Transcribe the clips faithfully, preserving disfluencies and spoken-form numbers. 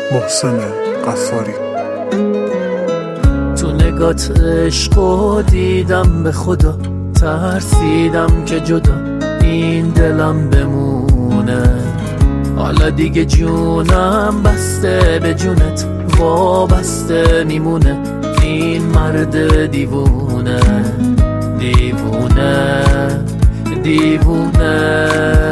محسن غفاری. تو نگات عشقو دیدم به خدا، ترسیدم که جدا این دلم بمونه. حالا دیگه جونم بسته به جونت، وابسته میمونه این مرد دیوونه. دیوونه دیوونه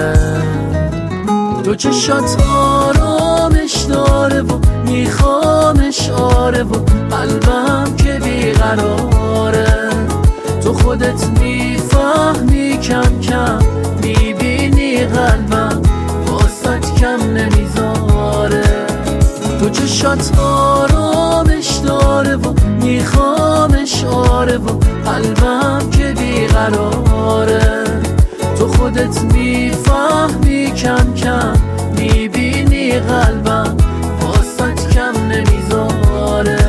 تو چشات آرامش داره و میخوامش آره و قلبم که بیقراره. تو خودت میفهمی کم کم، میبینی قلبم واسط کم نمیذاره. تو چشات آرامش داره و میخوامش آره و قلبم که بیقراره. تو خودت میفهمی کم کم، میبینی قلبم واسط کم نمیذاره.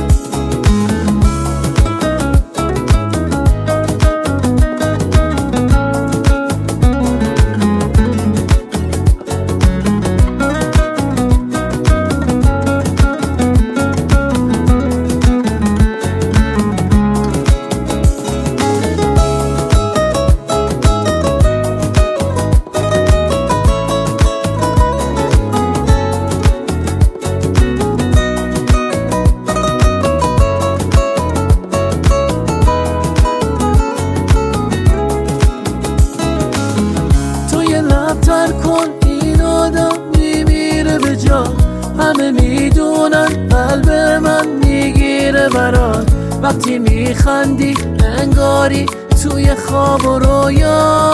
تر کن این آدم میمیره به جا، همه میدونن قلب من میگیره برات. وقتی میخندی انگاری توی خواب و رویا،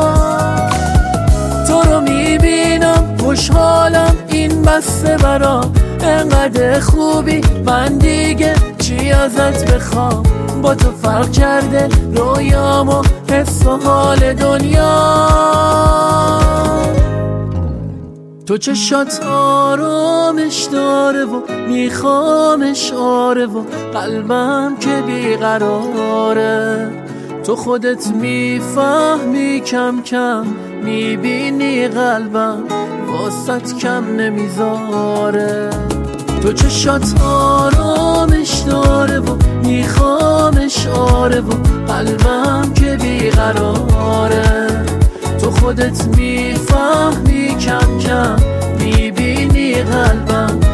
تو رو میبینم خوشحالم این بسته برام. انقدر خوبی من دیگه چی ازت بخوام، با تو فرق کرده رویام و حس و حال دنیا. تو چشات آرامش داره و میخوامش آره و قلبم که بیقراره. تو خودت میفهمی کم کم، میبینی قلبم واسط کم نمیذاره. تو چشات آرامش داره و میخوامش آره و قلبم که بیقراره. تو خودت میفهمی کم کم، میبینی قلبم